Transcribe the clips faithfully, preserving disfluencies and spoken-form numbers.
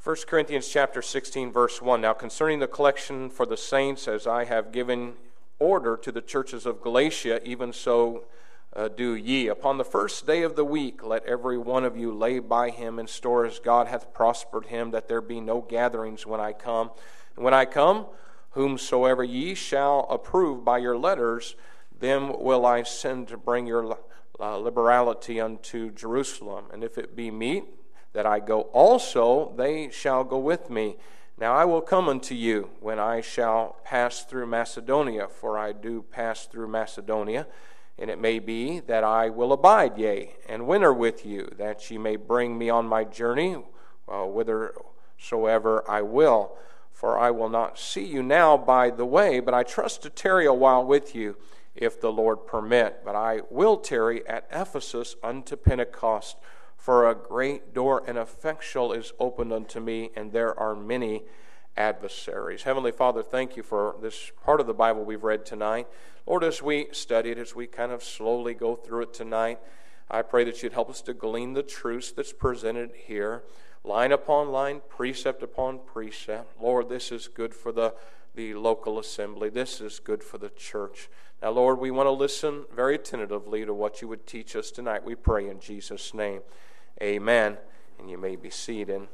First Corinthians chapter sixteen, verse one. Now concerning the collection for the saints, as I have given order to the churches of Galatia, even so uh, do ye. Upon the first day of the week, let every one of you lay by him in store as God hath prospered him, that there be no gatherings when I come. And when I come, whomsoever ye shall approve by your letters, them will I send to bring your uh, liberality unto Jerusalem. And if it be meet that I go also, they shall go with me. Now I will come unto you when I shall pass through Macedonia, for I do pass through Macedonia. And it may be that I will abide, yea, and winter with you, that ye may bring me on my journey, uh, whithersoever I will. For I will not see you now by the way, but I trust to tarry a while with you, if the Lord permit. But I will tarry at Ephesus unto Pentecost, for a great door and effectual is opened unto me, and there are many adversaries. Heavenly Father, thank you for this part of the Bible we've read tonight. Lord, as we study it, as we kind of slowly go through it tonight, I pray that you'd help us to glean the truths that's presented here, line upon line, precept upon precept. Lord, this is good for the, the local assembly. This is good for the church. Now, Lord, we want to listen very attentively to what you would teach us tonight. We pray in Jesus' name. Amen. And you may be seated.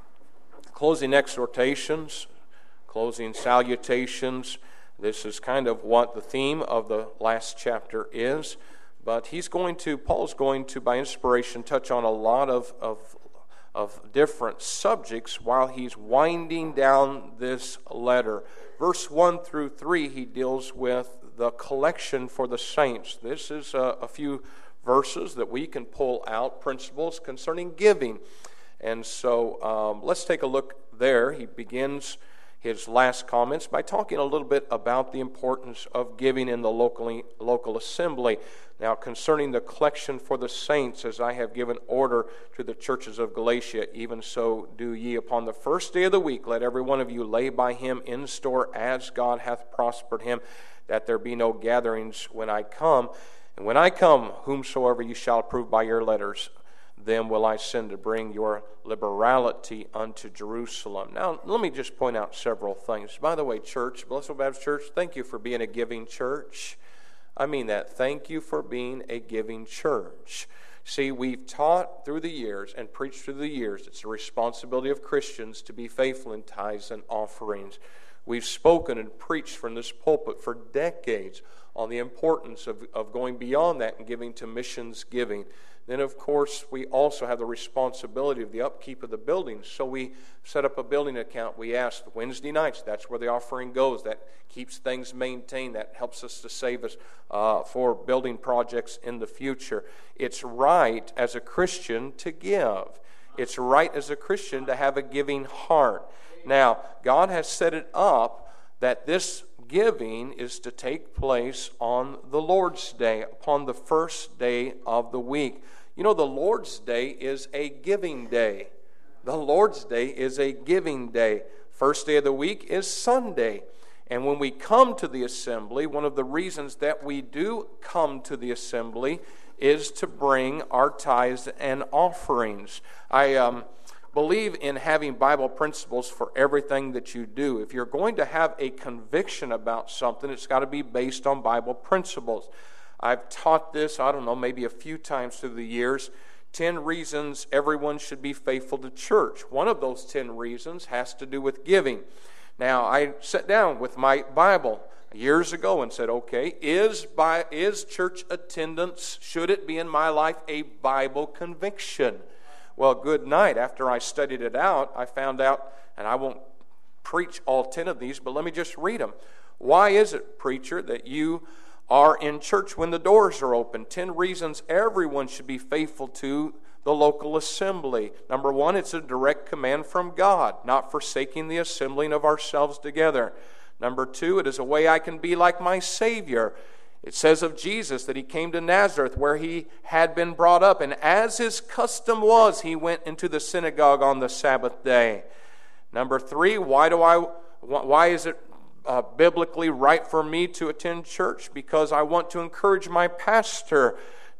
Closing exhortations, closing salutations. This is kind of what the theme of the last chapter is. But he's going to, Paul's going to, by inspiration, touch on a lot of, of, of different subjects while he's winding down this letter. Verse one through three, he deals with the collection for the saints. This is a, a few verses that we can pull out, principles concerning giving. And so um, let's take a look there. He begins his last comments by talking a little bit about the importance of giving in the local, local assembly. Now, concerning the collection for the saints, as I have given order to the churches of Galatia, even so do ye. Upon the first day of the week, let every one of you lay by him in store as God hath prospered him, that there be no gatherings when I come. And when I come, whomsoever you shall approve by your letters, them will I send to bring your liberality unto Jerusalem. Now, let me just point out several things. By the way, church, Blessed Baptist Church, thank you for being a giving church. I mean that. Thank you for being a giving church. See, we've taught through the years and preached through the years, it's the responsibility of Christians to be faithful in tithes and offerings. We've spoken and preached from this pulpit for decades on the importance of, of going beyond that and giving to missions giving. Then, of course, we also have the responsibility of the upkeep of the buildings. So we set up a building account. We ask Wednesday nights, that's where the offering goes. That keeps things maintained. That helps us to save us uh, for building projects in the future. It's right as a Christian to give. It's right as a Christian to have a giving heart. Now, God has set it up that this giving is to take place on the Lord's Day, upon the first day of the week. You know, the Lord's Day is a giving day. The Lord's Day is a giving day. First day of the week is Sunday. And when we come to the assembly, one of the reasons that we do come to the assembly is to bring our tithes and offerings. I um, believe in having Bible principles for everything that you do. If you're going to have a conviction about something, it's got to be based on Bible principles. I've taught this, I don't know, maybe a few times through the years. Ten reasons everyone should be faithful to church. One of those ten reasons has to do with giving. Now, I sat down with my Bible years ago and said, okay, is by is church attendance, should it be in my life a Bible conviction? Well, good night. After I studied it out, I found out, and I won't preach all ten of these, but let me just read them. Why is it, preacher, that you are in church when the doors are open? Ten reasons everyone should be faithful to the local assembly. Number one, it's a direct command from God, not forsaking the assembling of ourselves together. Number two, it is a way I can be like my Savior. It says of Jesus that he came to Nazareth where he had been brought up, and as his custom was, he went into the synagogue on the Sabbath day. Number three, why do I? Why is it uh, biblically right for me to attend church? Because I want to encourage my pastor.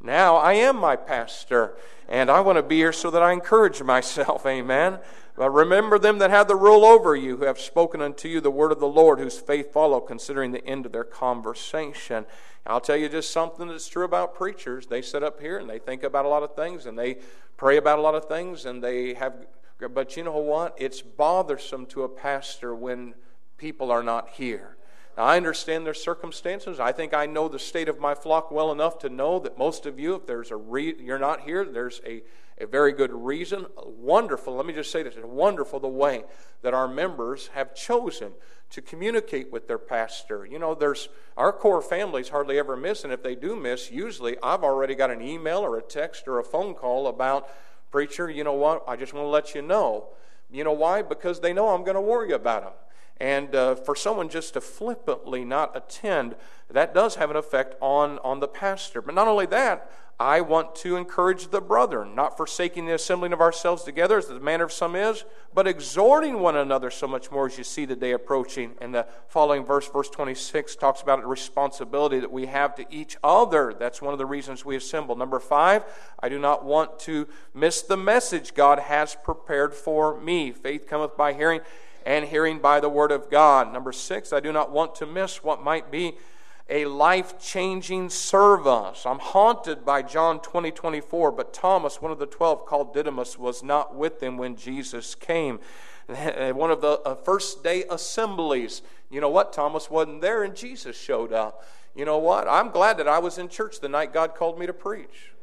Now I am my pastor, and I want to be here so that I encourage myself, amen. But remember them that have the rule over you, who have spoken unto you the word of the Lord, whose faith follow, considering the end of their conversation. I'll tell you just something that's true about preachers. They sit up here and they think about a lot of things, and they pray about a lot of things, and they have, but you know what? It's bothersome to a pastor when people are not here. Now, I understand their circumstances. I think I know the state of my flock well enough to know that most of you, if there's a re- you're not here, there's a, a very good reason. Wonderful, let me just say this, it's wonderful the way that our members have chosen to communicate with their pastor. You know, there's our core families hardly ever miss, and if they do miss, usually I've already got an email or a text or a phone call about, preacher, you know what, I just want to let you know. You know why? Because they know I'm going to worry about them. And uh, for someone just to flippantly not attend, that does have an effect on, on the pastor. But not only that, I want to encourage the brethren, not forsaking the assembling of ourselves together, as the manner of some is, but exhorting one another so much more as you see the day approaching. And the following verse, verse twenty-six, talks about the responsibility that we have to each other. That's one of the reasons we assemble. Number five, I do not want to miss the message God has prepared for me. Faith cometh by hearing, and hearing by the word of God. Number six, I do not want to miss what might be a life-changing service. I'm haunted by John twenty twenty-four, but Thomas, one of the twelve, called Didymus, was not with them when Jesus came. One of the uh, first day assemblies, you know what? Thomas wasn't there and Jesus showed up. You know what? I'm glad that I was in church the night God called me to preach.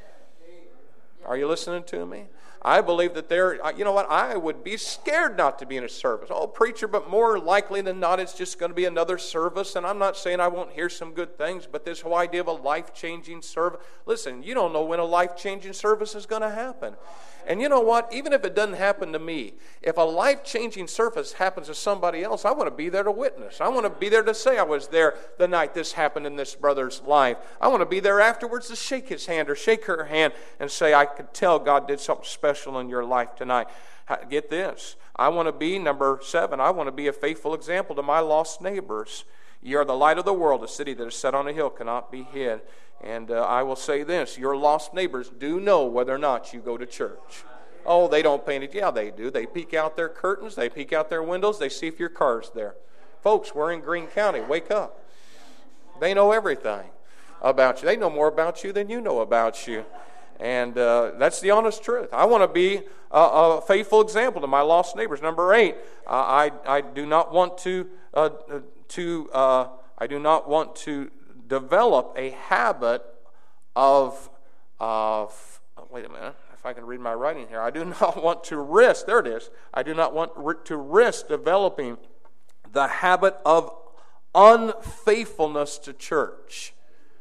Are you listening to me? I believe that there, you know what, I would be scared not to be in a service. Oh, preacher, but more likely than not, it's just going to be another service. And I'm not saying I won't hear some good things, but this whole idea of a life-changing service, listen, you don't know when a life-changing service is going to happen. And you know what, even if it doesn't happen to me, if a life-changing service happens to somebody else, I want to be there to witness. I want to be there to say I was there the night this happened in this brother's life. I want to be there afterwards to shake his hand or shake her hand and say, I could tell God did something special in your life tonight. Get this. I want to be, number seven, I want to be a faithful example to my lost neighbors. You are the light of the world. A city that is set on a hill cannot be hid. And uh, I will say this, your lost neighbors do know whether or not you go to church. Oh, they don't paint it. Yeah, they do. They peek out their curtains. They peek out their windows. They see if your car's there. Folks, we're in Greene County. Wake up. They know everything about you. They know more about you than you know about you. And uh, that's the honest truth. I want to be a, a faithful example to my lost neighbors. Number eight, uh, I I do not want to uh, to uh, I do not want to develop a habit of of wait a minute. If I can read my writing here, I do not want to risk. There it is. I do not want to risk developing the habit of unfaithfulness to church.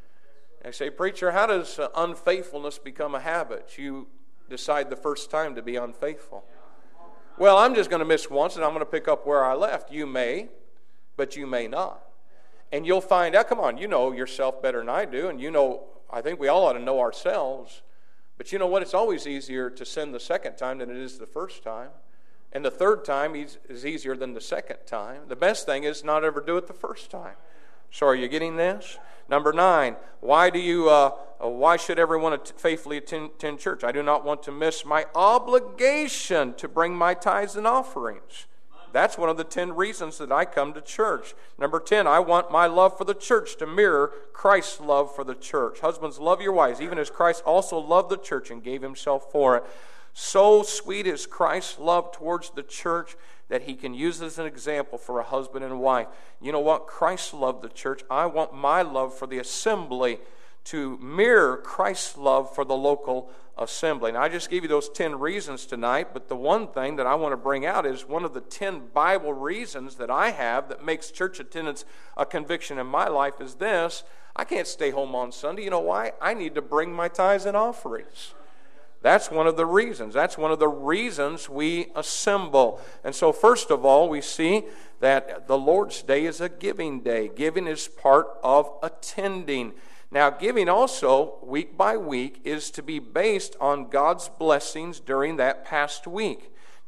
I say, preacher, how does uh, unfaithfulness become a habit? You decide the first time to be unfaithful. Well, I'm just going to miss once and I'm going to pick up where I left. You may, but you may not. And you'll find out, come on, you know yourself better than I do, and you know, I think we all ought to know ourselves. But you know what? It's always easier to sin the second time than it is the first time. And the third time is, is easier than the second time. The best thing is not ever do it the first time. So are you getting this? Number nine, why do you? Uh, why should everyone faithfully attend, attend church? I do not want to miss my obligation to bring my tithes and offerings. That's one of the ten reasons that I come to church. Number ten, I want my love for the church to mirror Christ's love for the church. Husbands, love your wives, even as Christ also loved the church and gave himself for it. So sweet is Christ's love towards the church that he can use as an example for a husband and wife. You know what? Christ loved the church. I want my love for the assembly to mirror Christ's love for the local assembly. Now, I just gave you those ten reasons tonight, but the one thing that I want to bring out is one of the ten Bible reasons that I have that makes church attendance a conviction in my life is this. I can't stay home on Sunday. You know why? I need to bring my tithes and offerings. That's one of the reasons. That's one of the reasons we assemble. And so first of all, we see that the Lord's Day is a giving day. Giving is part of attending. Now, giving also, week by week, is to be based on God's blessings during that past week.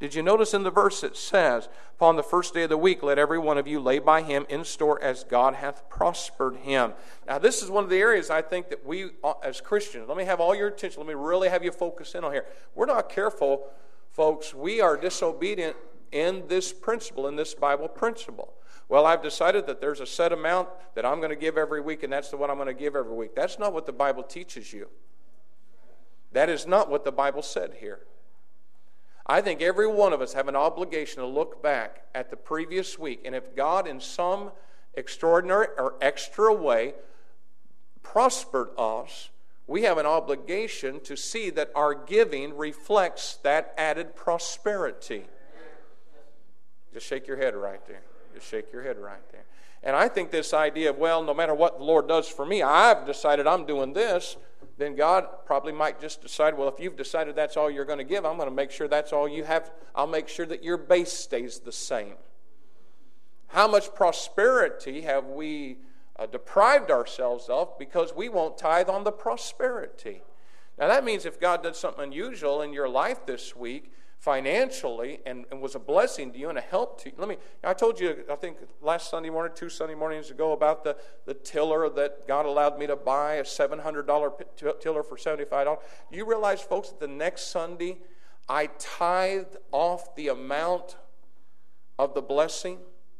Did you notice in the verse it says, upon the first day of the week, let every one of you lay by him in store as God hath prospered him. Now, this is one of the areas I think that we, as Christians, let me have all your attention. Let me really have you focus in on here. We're not careful, folks. We are disobedient in this principle, in this Bible principle. Well, I've decided that there's a set amount that I'm going to give every week, and that's the one I'm going to give every week. That's not what the Bible teaches you. That is not what the Bible said here. I think every one of us have an obligation to look back at the previous week, and if God in some extraordinary or extra way prospered us, we have an obligation to see that our giving reflects that added prosperity. Just shake your head right there. Just shake your head right there. And I think this idea of, well, no matter what the Lord does for me, I've decided I'm doing this, then God probably might just decide, well, if you've decided that's all you're going to give, I'm going to make sure that's all you have. I'll make sure that your base stays the same. How much prosperity have we uh, deprived ourselves of because we won't tithe on the prosperity? Now, that means if God did something unusual in your life this week, financially, and, and was a blessing to you and a help to you. Let me, I told you, I think last Sunday morning, two Sunday mornings ago, about the, the tiller that God allowed me to buy, a seven hundred dollars tiller for seventy-five dollars. Do you realize, folks, that the next Sunday, I tithed off the amount of the blessing?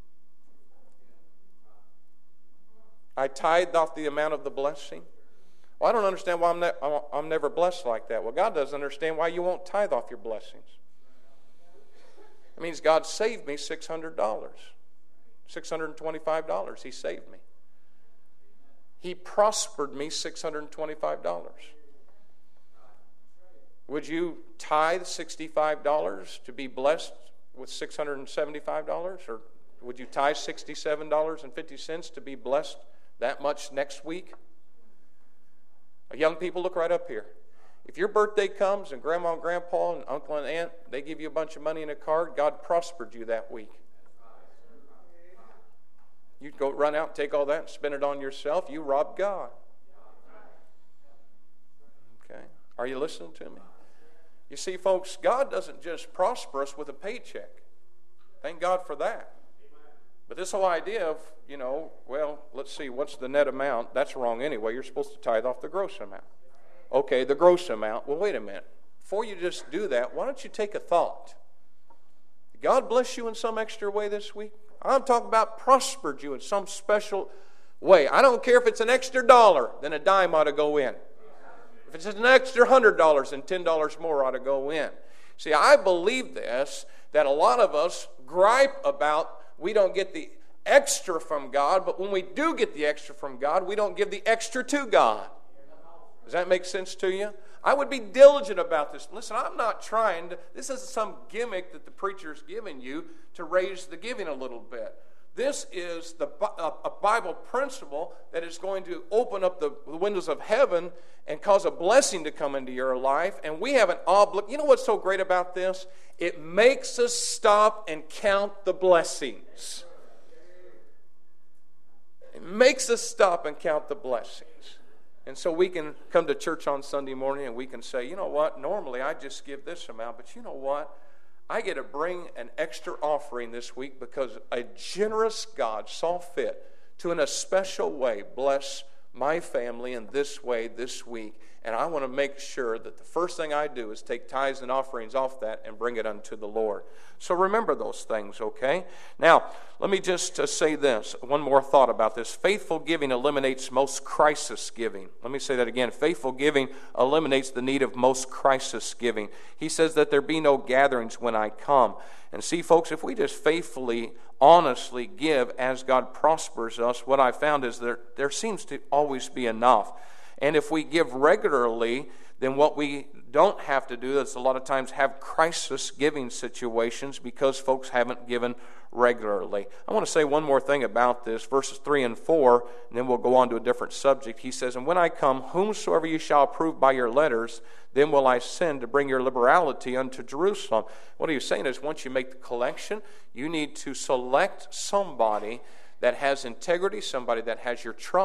I tithed off the amount of the blessing. Well, I don't understand why I'm, ne- I'm never blessed like that. Well, God doesn't understand why you won't tithe off your blessings. It means God saved me six hundred dollars. six hundred twenty-five dollars. He saved me. He prospered me six hundred twenty-five dollars. Would you tithe sixty-five dollars to be blessed with six hundred seventy-five dollars? Or would you tithe sixty-seven dollars and fifty cents to be blessed that much next week? Young people, look right up here. If your birthday comes and grandma and grandpa and uncle and aunt, they give you a bunch of money in a card, God prospered you that week. You'd go run out and take all that and spend it on yourself. You robbed God. Okay? Are you listening to me? You see, folks, God doesn't just prosper us with a paycheck. Thank God for that. But this whole idea of, you know, well, let's see, what's the net amount? That's wrong anyway. You're supposed to tithe off the gross amount. Okay, the gross amount. Well, wait a minute. Before you just do that, why don't you take a thought? Did God bless you in some extra way this week? I'm talking about prospered you in some special way. I don't care if it's an extra dollar, then a dime ought to go in. If it's an extra one hundred dollars, then ten dollars more ought to go in. See, I believe this, that a lot of us gripe about we don't get the extra from God, but when we do get the extra from God, we don't give the extra to God. Does that make sense to you? I would be diligent about this. Listen, I'm not trying to, this isn't some gimmick that the preacher's giving you to raise the giving a little bit. This is the a Bible principle that is going to open up the windows of heaven and cause a blessing to come into your life. And we have an obligation. You know what's so great about this? It makes us stop and count the blessings. It makes us stop and count the blessings. And so we can come to church on Sunday morning and we can say, you know what, normally I just give this amount, but you know what? I get to bring an extra offering this week because a generous God saw fit to, in a special way, bless my family in this way this week. And I want to make sure that the first thing I do is take tithes and offerings off that and bring it unto the Lord. So remember those things, okay? Now, let me just uh, say this. One more thought about this. Faithful giving eliminates most crisis giving. Let me say that again. Faithful giving eliminates the need of most crisis giving. He says that there be no gatherings when I come. And see, folks, if we just faithfully, honestly give as God prospers us, what I found is there, there seems to always be enough. And if we give regularly, then what we don't have to do is a lot of times have crisis giving situations because folks haven't given regularly. I want to say one more thing about this, verses three and four, and then we'll go on to a different subject. He says, and when I come, whomsoever you shall approve by your letters, then will I send to bring your liberality unto Jerusalem. What he's saying is once you make the collection, you need to select somebody that has integrity, somebody that has your trust,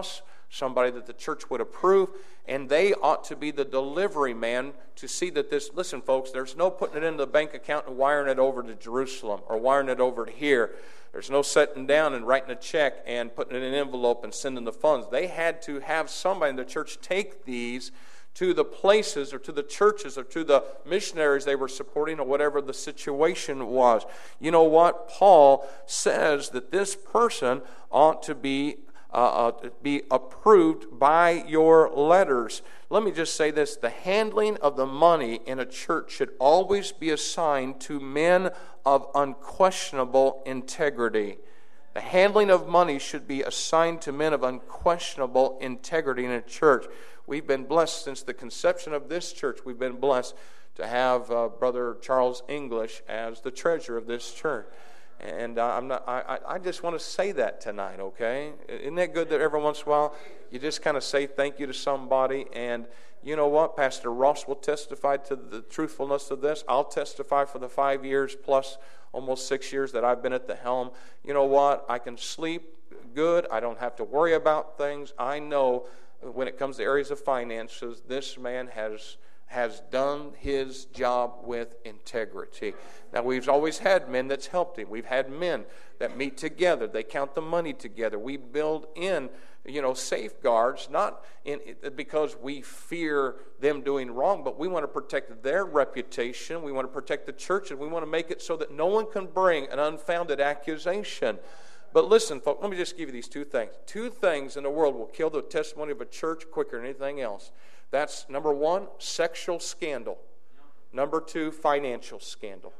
somebody that the church would approve, and they ought to be the delivery man to see that this, listen folks, there's no putting it into the bank account and wiring it over to Jerusalem or wiring it over to here. There's no sitting down and writing a check and putting it in an envelope and sending the funds. They had to have somebody in the church take these to the places or to the churches or to the missionaries they were supporting or whatever the situation was. You know what? Paul says that this person ought to be uh, uh, be approved by your letters. Let me just say this. The handling of the money in a church should always be assigned to men of unquestionable integrity. The handling of money should be assigned to men of unquestionable integrity in a church. We've been blessed since the conception of this church. We've been blessed to have uh, Brother Charles English as the treasurer of this church. And uh, I'm not. I, I just want to say that tonight, okay? Isn't that good that every once in a while you just kind of say thank you to somebody? And you know what? Pastor Ross will testify to the truthfulness of this. I'll testify for the five years plus almost six years that I've been at the helm. You know what? I can sleep good. I don't have to worry about things. I know when it comes to areas of finances, this man has has done his job with integrity. Now, we've always had men that's helped him. We've had men that meet together. They count the money together. We build in, you know, safeguards, not in, because we fear them doing wrong, but we want to protect their reputation. We want to protect the church, and we want to make it so that no one can bring an unfounded accusation. But listen, folks, let me just give you these two things. Two things in the world will kill the testimony of a church quicker than anything else. That's, number one, sexual scandal. Number two, financial scandal.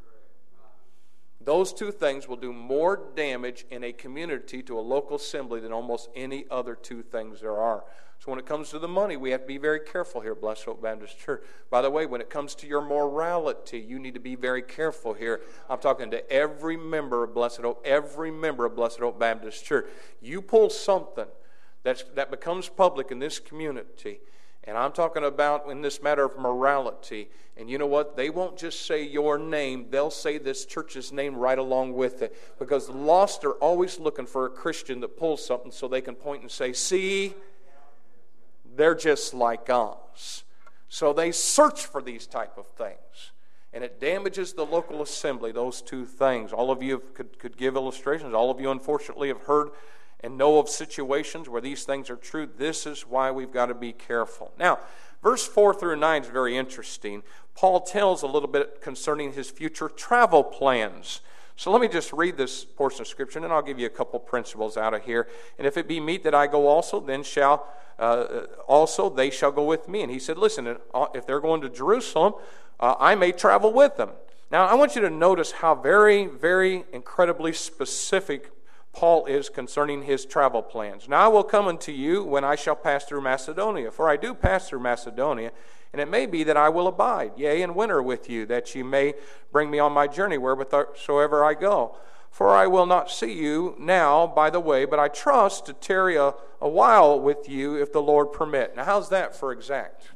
Those two things will do more damage in a community to a local assembly than almost any other two things there are. So when it comes to the money, we have to be very careful here, Blessed Hope Baptist Church. By the way, when it comes to your morality, you need to be very careful here. I'm talking to every member of Blessed Hope, every member of Blessed Hope Baptist Church. You pull something that's, that becomes public in this community, and I'm talking about in this matter of morality. And you know what? They won't just say your name. They'll say this church's name right along with it. Because the lost are always looking for a Christian that pulls something so they can point and say, see, they're just like us. So they search for these type of things. And it damages the local assembly, those two things. All of you could, could give illustrations. All of you, unfortunately, have heard and know of situations where these things are true. This is why we've got to be careful. Now, verse four through nine is very interesting. Paul tells a little bit concerning his future travel plans. So let me just read this portion of Scripture, and then I'll give you a couple principles out of here. And if it be meet that I go also, then shall uh, also they shall go with me. And he said, listen, if they're going to Jerusalem, uh, I may travel with them. Now, I want you to notice how very, very incredibly specific Paul is concerning his travel plans. Now I will come unto you when I shall pass through Macedonia, for I do pass through Macedonia, and it may be that I will abide, yea, and winter with you, that ye may bring me on my journey wheresoever I go. For I will not see you now by the way, but I trust to tarry a, a while with you if the Lord permit. Now how's that for exact?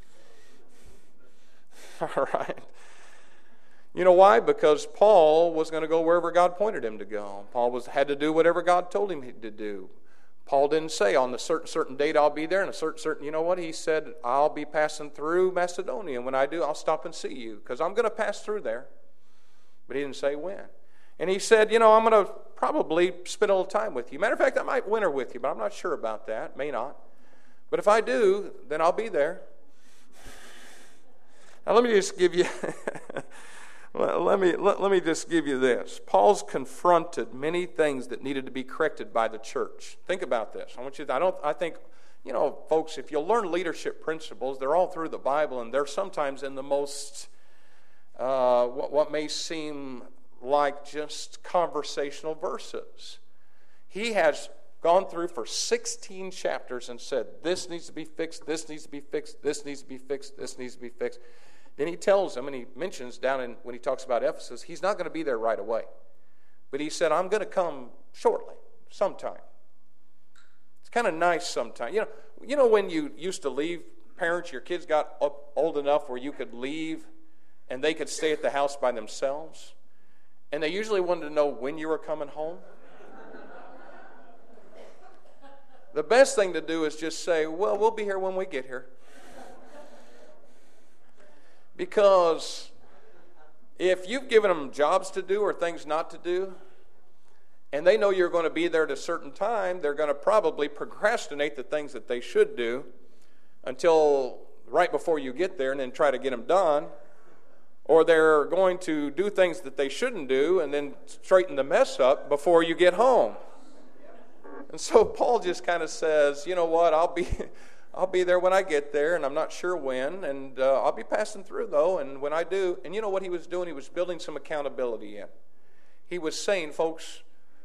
All right. You know why? Because Paul was going to go wherever God pointed him to go. Paul was had to do whatever God told him to do. Paul didn't say on the certain certain date I'll be there, and a certain certain. You know what? He said I'll be passing through Macedonia, and when I do, I'll stop and see you because I'm going to pass through there. But he didn't say when. And he said, you know, I'm going to probably spend a little time with you. Matter of fact, I might winter with you, but I'm not sure about that. May not. But if I do, then I'll be there. Now let me just give you. Well, let me let, let me just give you this. Paul's confronted many things that needed to be corrected by the church. Think about this. I want you to, I don't I think, you know, folks, if you'll learn leadership principles, they're all through the Bible, and they're sometimes in the most uh, what, what may seem like just conversational verses. He has gone through for sixteen chapters and said, this needs to be fixed, this needs to be fixed, this needs to be fixed, this needs to be fixed. Then he tells them, and he mentions down in when he talks about Ephesus, he's not going to be there right away. But he said, I'm going to come shortly, sometime. It's kind of nice sometime. You know, you know when you used to leave, parents, your kids got up old enough where you could leave and they could stay at the house by themselves? And they usually wanted to know when you were coming home. The best thing to do is just say, well, we'll be here when we get here. Because if you've given them jobs to do or things not to do, and they know you're going to be there at a certain time, they're going to probably procrastinate the things that they should do until right before you get there and then try to get them done. Or they're going to do things that they shouldn't do and then straighten the mess up before you get home. And so Paul just kind of says, you know what, I'll be I'll be there when I get there, and I'm not sure when, and uh, I'll be passing through, though, and when I do, and you know what he was doing? He was building some accountability in. He was saying, folks,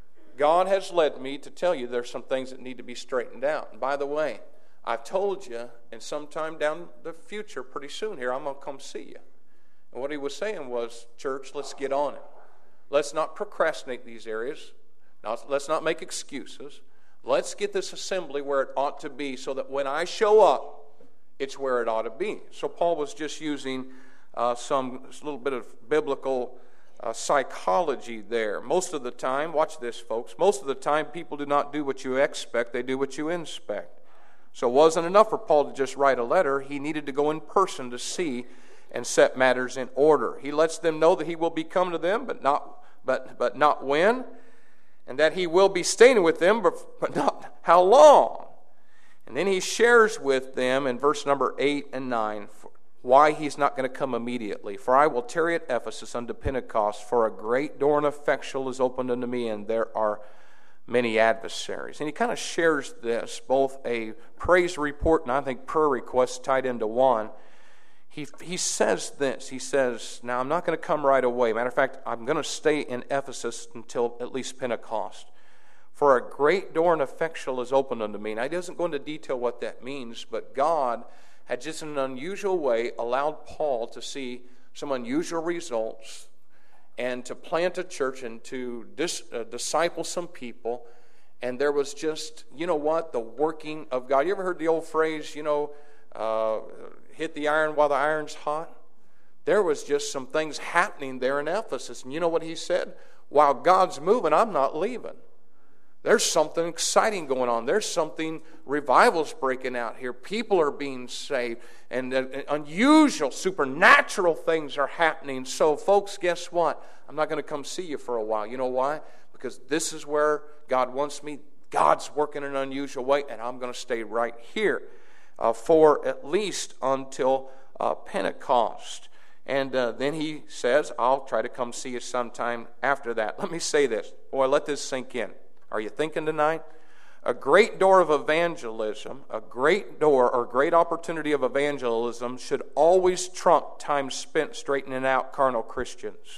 God has led me to tell you there's some things that need to be straightened out. And by the way, I've told you, and sometime down the future, pretty soon here, I'm going to come see you. And what he was saying was, church, let's get on it. Let's not procrastinate these areas. Now, let's not make excuses. Let's get this assembly where it ought to be so that when I show up, it's where it ought to be. So Paul was just using uh, some a little bit of biblical uh, psychology there. Most of the time, watch this, folks, most of the time people do not do what you expect, they do what you inspect. So it wasn't enough for Paul to just write a letter. He needed to go in person to see and set matters in order. He lets them know that he will be coming to them, but not, but, but not when. And that he will be staying with them, but, but not how long. And then he shares with them in verse number eight and nine why he's not going to come immediately. For I will tarry at Ephesus unto Pentecost, for a great door and effectual is opened unto me, and there are many adversaries. And he kind of shares this, both a praise report and I think prayer request tied into one. He, he says this, he says, now I'm not going to come right away. Matter of fact, I'm going to stay in Ephesus until at least Pentecost. For a great door and effectual is opened unto me. Now he doesn't go into detail what that means, but God had just in an unusual way allowed Paul to see some unusual results and to plant a church and to dis, uh, disciple some people. And there was just, you know what, the working of God. You ever heard the old phrase, you know, uh, hit the iron while the iron's hot? There was just some things happening there in Ephesus. And you know what he said? While God's moving, I'm not leaving. There's something exciting going on. There's something, revival's breaking out here. People are being saved. And uh, unusual, supernatural things are happening. So, folks, guess what? I'm not going to come see you for a while. You know why? Because this is where God wants me. God's working in an unusual way, and I'm going to stay right here uh, for at least until uh, Pentecost. And uh, then he says, I'll try to come see you sometime after that. Let me say this. Boy, let this sink in. Are you thinking tonight? A great door of evangelism, a great door or great opportunity of evangelism should always trump time spent straightening out carnal Christians.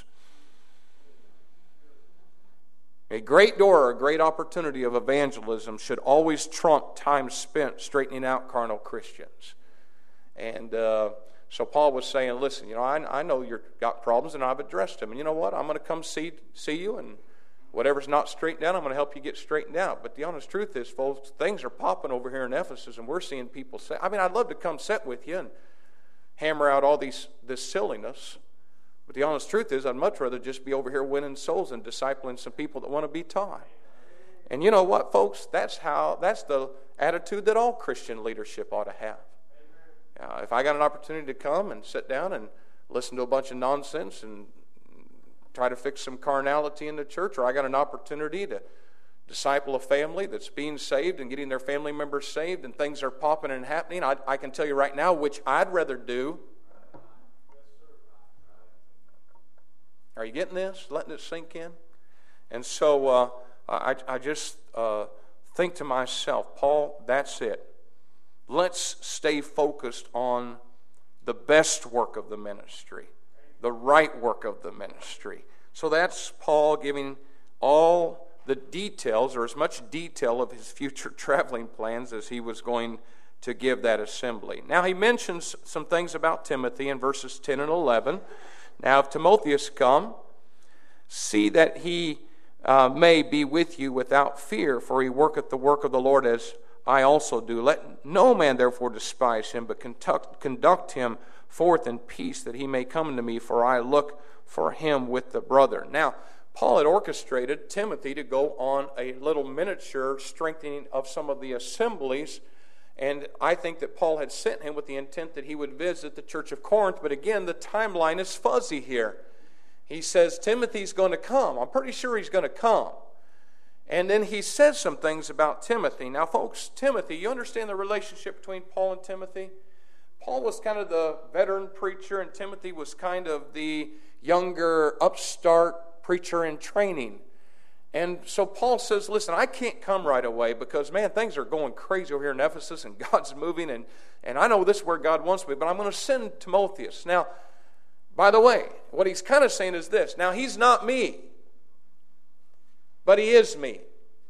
A great door or a great opportunity of evangelism should always trump time spent straightening out carnal Christians. And uh, so Paul was saying, listen, you know, I, I know you've got problems and I've addressed them. And you know what? I'm going to come see see you, and whatever's not straightened out, I'm going to help you get straightened out. But the honest truth is, folks, things are popping over here in Ephesus, and we're seeing people say, I mean, I'd love to come sit with you and hammer out all these this silliness. But the honest truth is, I'd much rather just be over here winning souls and discipling some people that want to be taught. And you know what, folks? That's how. That's the attitude that all Christian leadership ought to have. Uh, if I got an opportunity to come and sit down and listen to a bunch of nonsense and try to fix some carnality in the church, or I got an opportunity to disciple a family that's being saved and getting their family members saved, and things are popping and happening, I, I can tell you right now which I'd rather do. Are you getting this? Letting it sink in? And so uh, I, I just uh, think to myself, Paul, that's it. Let's stay focused on the best work of the ministry, the right work of the ministry. So that's Paul giving all the details, or as much detail of his future traveling plans as he was going to give that assembly. Now he mentions some things about Timothy in verses ten and eleven. Now if Timotheus come, see that he uh, may be with you without fear, for he worketh the work of the Lord as I also do. Let no man therefore despise him, but conduct, conduct him forth in peace, that he may come unto me, for I look for him with the brother. Now, Paul had orchestrated Timothy to go on a little miniature strengthening of some of the assemblies, and I think that Paul had sent him with the intent that he would visit the church of Corinth, but again, the timeline is fuzzy here. He says Timothy's going to come. I'm pretty sure he's going to come. And then he says some things about Timothy. Now, folks, Timothy, you understand the relationship between Paul and Timothy? Paul was kind of the veteran preacher, and Timothy was kind of the younger, upstart preacher in training. And so Paul says, listen, I can't come right away because, man, things are going crazy over here in Ephesus, and God's moving, and, and I know this is where God wants me, but I'm going to send Timotheus. Now, by the way, what he's kind of saying is this. Now, he's not me, but he is me.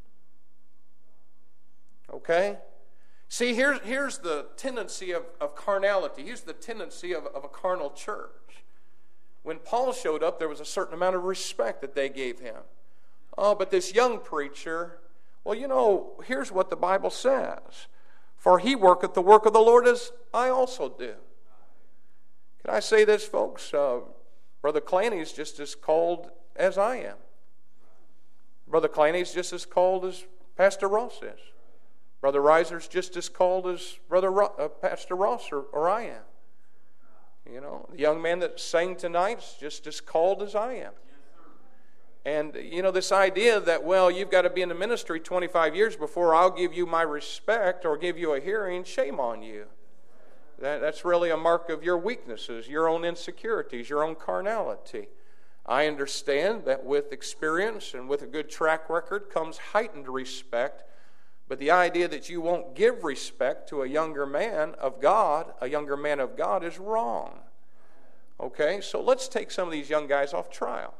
Okay? See, here's, here's the tendency of, of carnality. Here's the tendency of, of a carnal church. When Paul showed up, there was a certain amount of respect that they gave him. Oh, but this young preacher, well, you know, here's what the Bible says. For he worketh the work of the Lord as I also do. Can I say this, folks? Uh, Brother Claney's just as called as I am. Brother Claney's just as called as Pastor Ross is. Brother Reiser's just as called as Brother Ro- uh, Pastor Ross or, or I am. You know, the young man that sang tonight's just as called as I am. And, you know, this idea that, well, you've got to be in the ministry twenty-five years before I'll give you my respect or give you a hearing, shame on you. That, that's really a mark of your weaknesses, your own insecurities, your own carnality. I understand that with experience and with a good track record comes heightened respect, but the idea that you won't give respect to a younger man of God, a younger man of God, is wrong. Okay, so let's take some of these young guys off trial.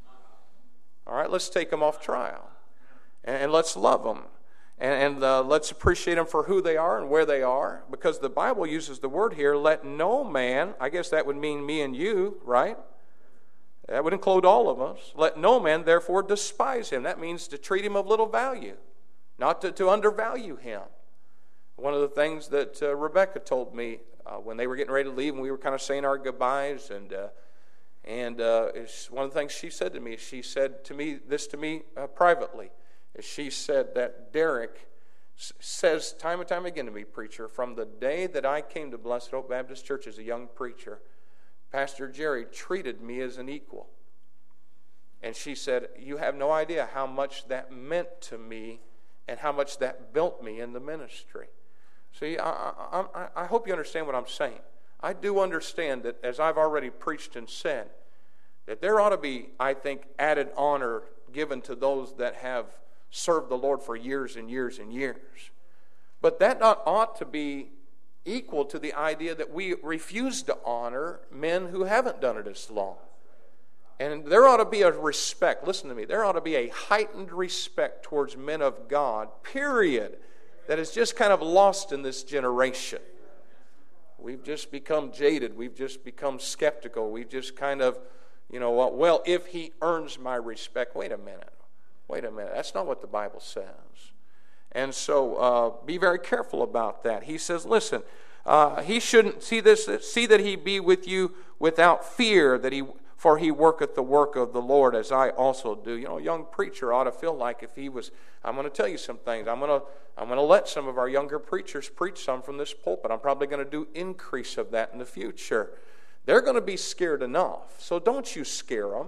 All right, let's take them off trial. And, and let's love them. And, and uh, let's appreciate them for who they are and where they are. Because the Bible uses the word here, let no man, I guess that would mean me and you, right? That would include all of us. Let no man therefore despise him. That means to treat him of little value, not to, to undervalue him. One of the things that uh, Rebecca told me uh, when they were getting ready to leave and we were kind of saying our goodbyes, and uh, and uh, it's one of the things she said to me, she said to me this to me uh, privately, is she said that Derek s- says time and time again to me, preacher, from the day that I came to Blessed Hope Baptist Church as a young preacher, Pastor Jerry treated me as an equal. And she said, you have no idea how much that meant to me and how much that built me in the ministry. See, I, I, I, I hope you understand what I'm saying. I do understand that, as I've already preached and said, that there ought to be, I think, added honor given to those that have served the Lord for years and years and years. But that not ought to be equal to the idea that we refuse to honor men who haven't done it as long. And there ought to be a respect, listen to me, there ought to be a heightened respect towards men of God, period, that is just kind of lost in this generation. We've just become jaded. We've just become skeptical. We've just kind of, you know, well, if he earns my respect. Wait a minute. Wait a minute. That's not what the Bible says. And so uh, be very careful about that. He says, listen, uh, he shouldn't see this. See that he be with you without fear, that he for he worketh the work of the Lord as I also do. You know, a young preacher ought to feel like if he was, I'm going to tell you some things. I'm going to I'm going to let some of our younger preachers preach some from this pulpit. I'm probably going to do increase of that in the future. They're going to be scared enough. So don't you scare them.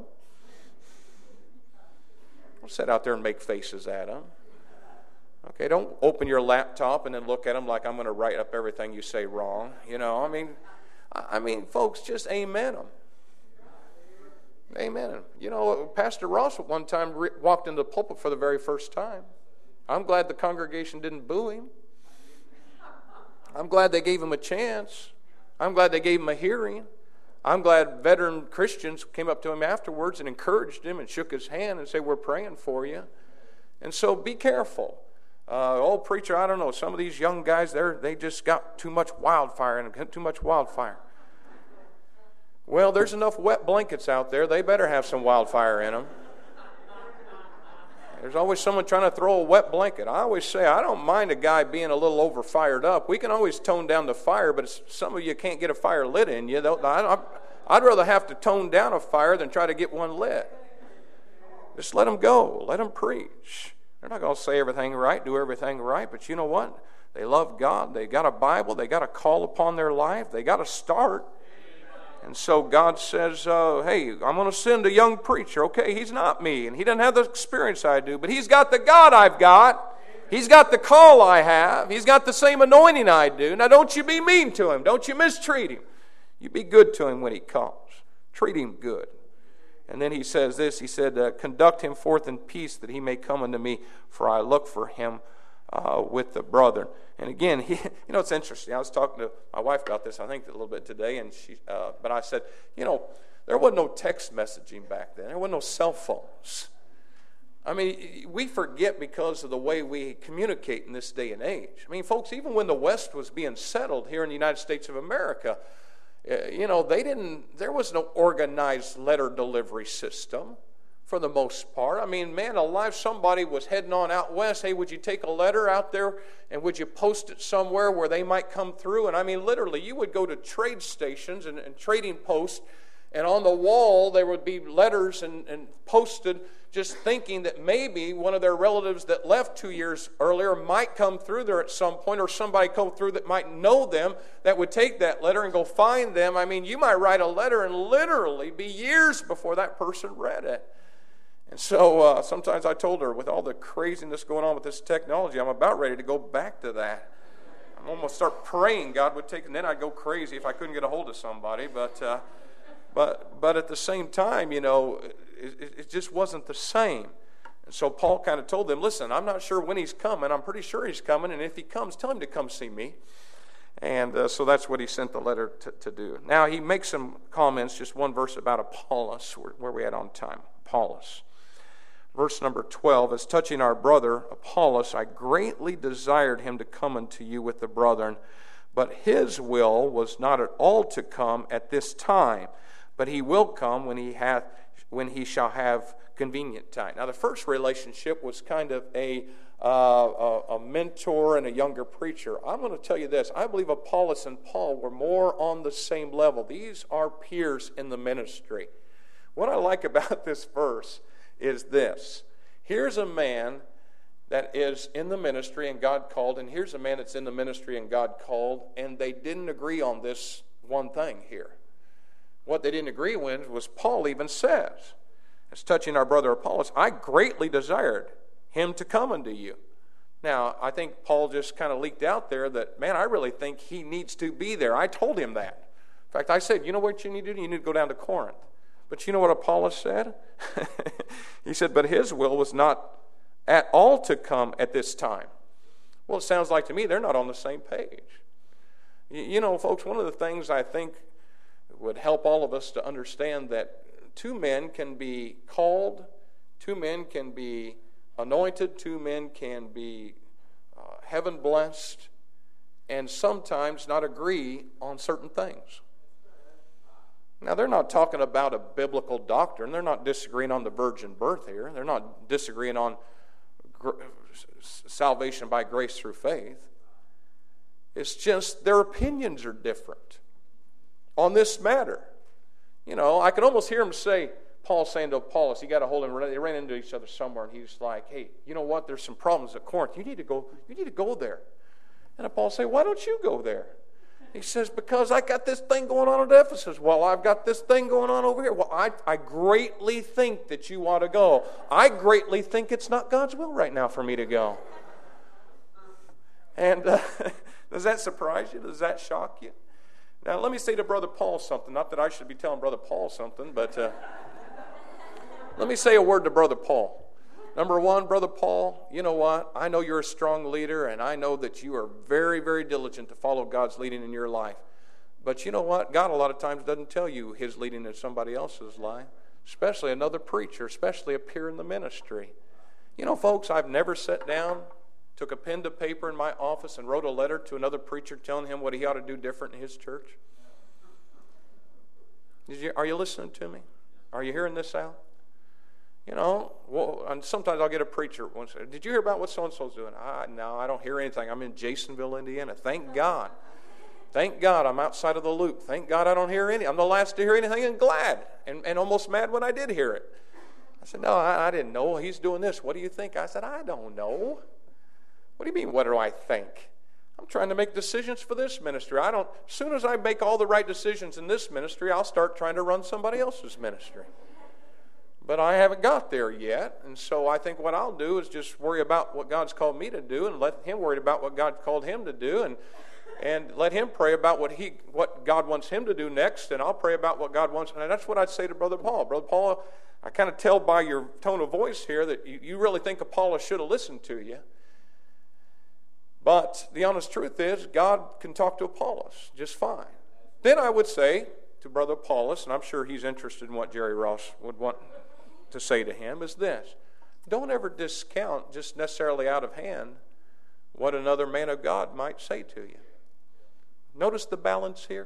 Don't sit out there and make faces at them. Okay, don't open your laptop and then look at them like I'm going to write up everything you say wrong. You know, I mean, I mean, folks, just amen them. Amen. You know, Pastor Ross at one time re- walked into the pulpit for the very first time. I'm glad the congregation didn't boo him. I'm glad they gave him a chance. I'm glad they gave him a hearing. I'm glad veteran Christians came up to him afterwards and encouraged him and shook his hand and said, we're praying for you. And so be careful. Uh, old preacher, I don't know, some of these young guys, they're, they just got too much wildfire and too much wildfire. Well, there's enough wet blankets out there. They better have some wildfire in them. There's always someone trying to throw a wet blanket. I always say, I don't mind a guy being a little over fired up. We can always tone down the fire, but some of you can't get a fire lit in you. I'd rather have to tone down a fire than try to get one lit. Just let them go. Let them preach. They're not going to say everything right, do everything right, but you know what? They love God. They got a Bible. They got a call upon their life. They got to start. And so God says, uh, hey, I'm going to send a young preacher. Okay, he's not me, and he doesn't have the experience I do, but he's got the God I've got. He's got the call I have. He's got the same anointing I do. Now, don't you be mean to him. Don't you mistreat him. You be good to him when he comes. Treat him good. And then he says this, he said, uh, conduct him forth in peace that he may come unto me, for I look for him uh, with the brethren. And again, he, you know, it's interesting. I was talking to my wife about this, I think, a little bit today, and she, uh, but I said, you know, there wasn't no text messaging back then. There wasn't no cell phones. I mean, we forget because of the way we communicate in this day and age. I mean, folks, even when the West was being settled here in the United States of America, you know, they didn't, there was no organized letter delivery system for the most part. I mean, man alive, somebody was heading on out west. Hey, would you take a letter out there and would you post it somewhere where they might come through? And I mean, literally, you would go to trade stations and, and trading posts, and on the wall there would be letters and, and posted, just thinking that maybe one of their relatives that left two years earlier might come through there at some point, or somebody come through that might know them that would take that letter and go find them. I mean, you might write a letter and literally be years before that person read it. And so uh, sometimes I told her, with all the craziness going on with this technology, I'm about ready to go back to that. I'm almost start praying God would take, and then I'd go crazy if I couldn't get a hold of somebody. But uh, but but at the same time, you know, it, it just wasn't the same. And so Paul kind of told them, listen, I'm not sure when he's coming. I'm pretty sure he's coming, and if he comes, tell him to come see me. And uh, so that's what he sent the letter to, to do. Now he makes some comments, just one verse about Apollos, where, where we at on time. Apollos. Verse number twelve, as touching our brother Apollos, I greatly desired him to come unto you with the brethren, but his will was not at all to come at this time, but he will come when he hath, when he shall have convenient time. Now the first relationship was kind of a uh, a, a mentor and a younger preacher. I'm going to tell you this, I believe Apollos and Paul were more on the same level. These are peers in the ministry. What I like about this verse is this. Here's a man that is in the ministry and God called, and here's a man that's in the ministry and God called, and they didn't agree on this one thing here. What they didn't agree with was Paul even says, as touching our brother Apollos, I greatly desired him to come unto you. Now, I think Paul just kind of leaked out there that, man, I really think he needs to be there. I told him that. In fact, I said, you know what you need to do? You need to go down to Corinth. But you know what Apollos said? He said, but his will was not at all to come at this time. Well, it sounds like to me they're not on the same page. You know, folks, one of the things I think would help all of us to understand that two men can be called, two men can be anointed, two men can be uh, heaven blessed, and sometimes not agree on certain things. Now, they're not talking about a biblical doctrine. They're not disagreeing on the virgin birth here. They're not disagreeing on gr- salvation by grace through faith. It's just their opinions are different on this matter. You know, I can almost hear him say, Paul saying to Apollos, he got a hold of him, they ran into each other somewhere, and he's like, hey, you know what, there's some problems at Corinth. You need to go, you need to go there. And Apollos say, why don't you go there? He says, because I got this thing going on at Ephesus. Well, I've got this thing going on over here. Well, I, I greatly think that you ought to go. I greatly think it's not God's will right now for me to go. And uh, does that surprise you? Does that shock you? Now, let me say to Brother Paul something. Not that I should be telling Brother Paul something, but uh, let me say a word to Brother Paul. Number one, Brother Paul, you know what? I know you're a strong leader, and I know that you are very, very diligent to follow God's leading in your life. But you know what? God a lot of times doesn't tell you his leading in somebody else's life, especially another preacher, especially a peer in the ministry. You know, folks, I've never sat down, took a pen to paper in my office, and wrote a letter to another preacher telling him what he ought to do different in his church. Did you, are you listening to me? Are you hearing this out? You know, well, and sometimes I'll get a preacher once. Did you hear about what so-and-so's doing? I, no, I don't hear anything. I'm in Jasonville, Indiana. Thank God. Thank God I'm outside of the loop. Thank God I don't hear any. I'm the last to hear anything and glad and, and almost mad when I did hear it. I said, no, I, I didn't know. He's doing this. What do you think? I said, I don't know. What do you mean, what do I think? I'm trying to make decisions for this ministry. I don't, as soon as I make all the right decisions in this ministry, I'll start trying to run somebody else's ministry. But I haven't got there yet, and so I think what I'll do is just worry about what God's called me to do and let him worry about what God called him to do, and and let him pray about what he what God wants him to do next, and I'll pray about what God wants. And that's what I'd say to Brother Paul. Brother Paul, I kind of tell by your tone of voice here that you, you really think Apollos should have listened to you. But the honest truth is, God can talk to Apollos just fine. Then I would say to Brother Apollos, and I'm sure he's interested in what Jerry Ross would want to say to him, is this: don't ever discount, just necessarily out of hand, what another man of God might say to you. Notice the balance here.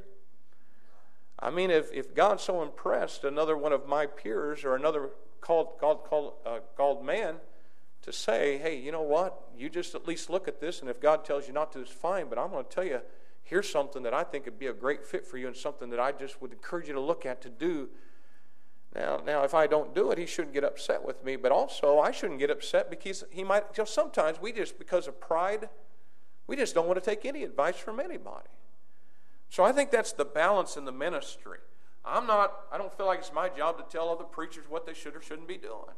I mean, if, if God's so impressed another one of my peers or another called called called, uh, called man to say, hey, you know what? You just at least look at this, and if God tells you not to, it's fine. But I'm going to tell you, here's something that I think would be a great fit for you, and something that I just would encourage you to look at to do. Now, now, if I don't do it, he shouldn't get upset with me. But also, I shouldn't get upset because he might. You know, sometimes we just, because of pride, we just don't want to take any advice from anybody. So I think that's the balance in the ministry. I'm not. I don't feel like it's my job to tell other preachers what they should or shouldn't be doing.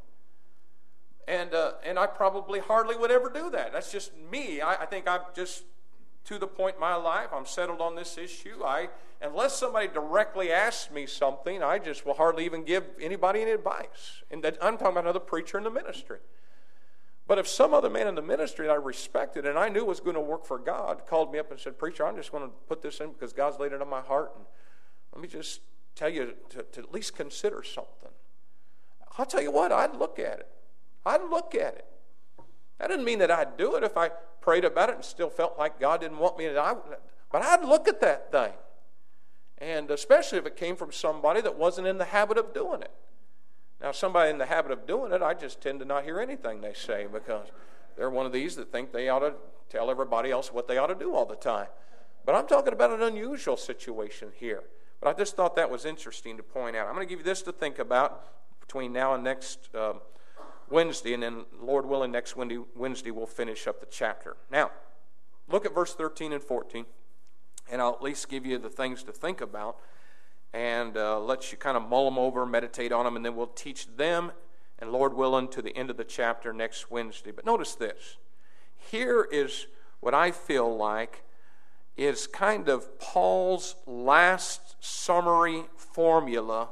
And uh, and I probably hardly would ever do that. That's just me. I, I think I'm just to the point in my life. I'm settled on this issue. I unless somebody directly asks me something, I just will hardly even give anybody any advice. And that, I'm talking about another preacher in the ministry. But if some other man in the ministry that I respected and I knew was going to work for God called me up and said, preacher, I'm just going to put this in because God's laid it on my heart, and let me just tell you to, to at least consider something. I'll tell you what, I'd look at it. I'd look at it. That didn't mean that I'd do it if I prayed about it and still felt like God didn't want me to. I, but I'd look at that thing. And especially if it came from somebody that wasn't in the habit of doing it. Now, somebody in the habit of doing it, I just tend to not hear anything they say because they're one of these that think they ought to tell everybody else what they ought to do all the time. But I'm talking about an unusual situation here. But I just thought that was interesting to point out. I'm going to give you this to think about between now and next um, Wednesday, and then, Lord willing, next Wednesday, Wednesday we'll finish up the chapter. Now, look at verse thirteen and fourteen, and I'll at least give you the things to think about and uh, let you kind of mull them over, meditate on them, and then we'll teach them, and Lord willing, to the end of the chapter next Wednesday. But notice this. Here is what I feel like is kind of Paul's last summary formula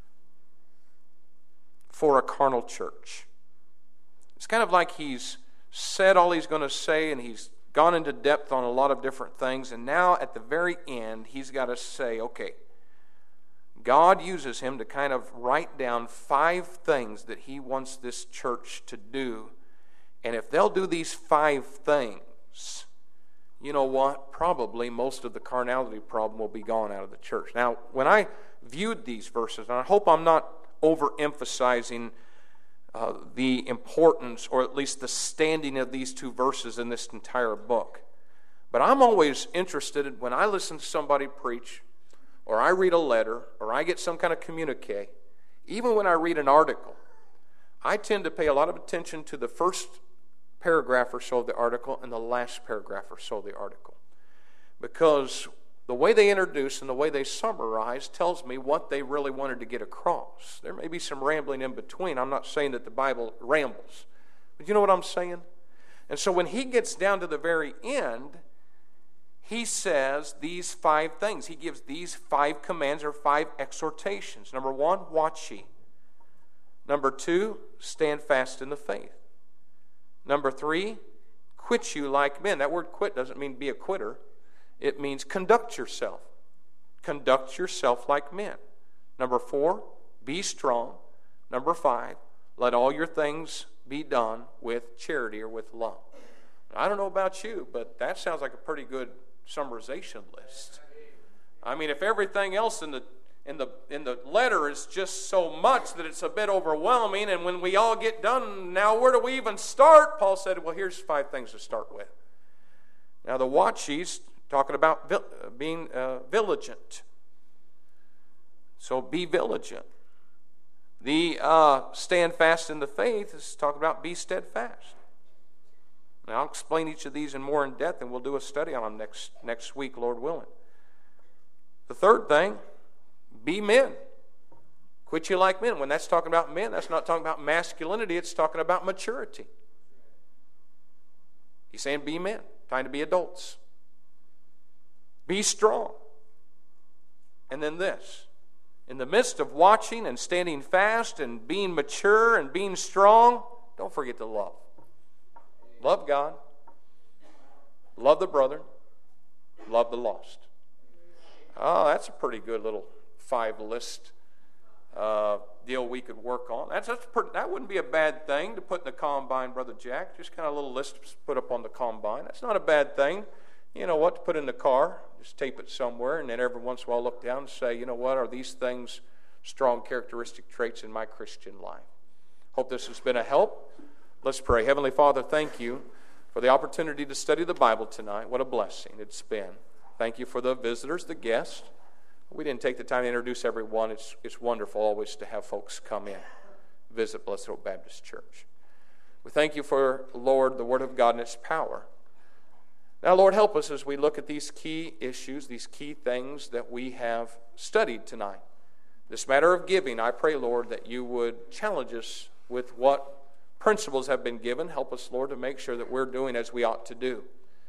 for a carnal church. It's kind of like he's said all he's going to say, and he's gone into depth on a lot of different things, and now at the very end, he's got to say, okay, God uses him to kind of write down five things that he wants this church to do, and if they'll do these five things, you know what? Probably most of the carnality problem will be gone out of the church. Now, when I viewed these verses, and I hope I'm not overemphasizing uh, the importance, or at least the standing of these two verses in this entire book. But I'm always interested in, when I listen to somebody preach, or I read a letter, or I get some kind of communique, even when I read an article, I tend to pay a lot of attention to the first paragraph or so of the article and the last paragraph or so of the article. Because the way they introduce and the way they summarize tells me what they really wanted to get across. There may be some rambling in between. I'm not saying that the Bible rambles. But you know what I'm saying? And so when he gets down to the very end, he says these five things. He gives these five commands or five exhortations. Number one, watch ye. Number two, stand fast in the faith. Number three, quit you like men. That word quit doesn't mean be a quitter. It means conduct yourself. Conduct yourself like men. Number four, be strong. Number five, let all your things be done with charity or with love. I don't know about you, but that sounds like a pretty good summarization list. I mean, if everything else in the in the in the letter is just so much that it's a bit overwhelming, and when we all get done, now where do we even start? Paul said, well, here's five things to start with. Now the watch ye's talking about being uh, vigilant. So be vigilant. The uh, stand fast in the faith is talking about be steadfast. Now, I'll explain each of these in more in depth, and we'll do a study on them next, next week, Lord willing. The third thing, be men. Quit you like men. When that's talking about men, that's not talking about masculinity, it's talking about maturity. He's saying be men, time to be adults. Be strong. And then this, in the midst of watching and standing fast and being mature and being strong, don't forget to love. Love God. Love the brother. Love the lost. Oh, that's a pretty good little five list uh, deal we could work on. That's, that's pretty, that wouldn't be a bad thing to put in the combine, Brother Jack. Just kind of a little list to put up on the combine. That's not a bad thing. You know what, to put in the car, just tape it somewhere, and then every once in a while look down and say, you know what, are these things strong characteristic traits in my Christian life? Hope this has been a help. Let's pray. Heavenly Father, thank you for the opportunity to study the Bible tonight. What a blessing it's been. Thank you for the visitors, the guests. We didn't take the time to introduce everyone. It's, it's wonderful always to have folks come in, visit Blessed Hope Baptist Church. We thank you for, Lord, the Word of God and its power. Now, Lord, help us as we look at these key issues, these key things that we have studied tonight. This matter of giving, I pray, Lord, that you would challenge us with what principles have been given. Help us, Lord, to make sure that we're doing as we ought to do.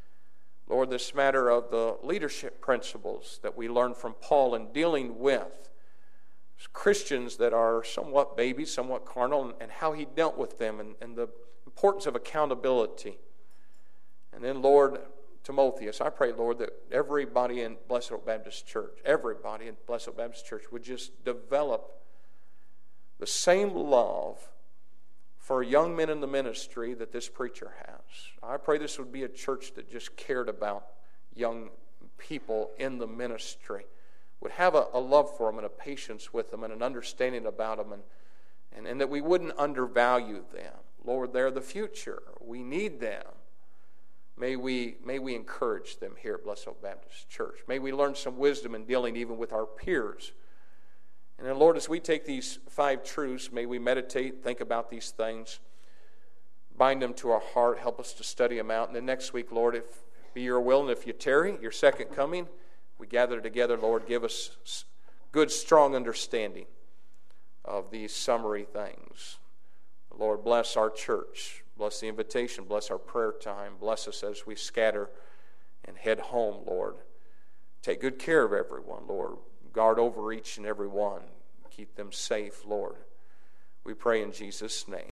Lord, this matter of the leadership principles that we learn from Paul in dealing with Christians that are somewhat babies, somewhat carnal, and how he dealt with them, and, and the importance of accountability. And then, Lord, Timotheus, I pray, Lord, that everybody in Blessed Hope Baptist Church, everybody in Blessed Hope Baptist Church would just develop the same love for young men in the ministry that this preacher has. I pray this would be a church that just cared about young people in the ministry, would have a, a love for them and a patience with them and an understanding about them, and, and, and that we wouldn't undervalue them. Lord, they're the future. We need them. May we, may we encourage them here at Blessed Hope Baptist Church. May we learn some wisdom in dealing even with our peers. And then, Lord, as we take these five truths, may we meditate, think about these things, bind them to our heart, help us to study them out. And then next week, Lord, if be your will, and if you tarry, your second coming, we gather together, Lord, give us good, strong understanding of these summary things. Lord, bless our church. Bless the invitation. Bless our prayer time. Bless us as we scatter and head home, Lord. Take good care of everyone, Lord. Guard over each and every one. Keep them safe, Lord. We pray in Jesus' name.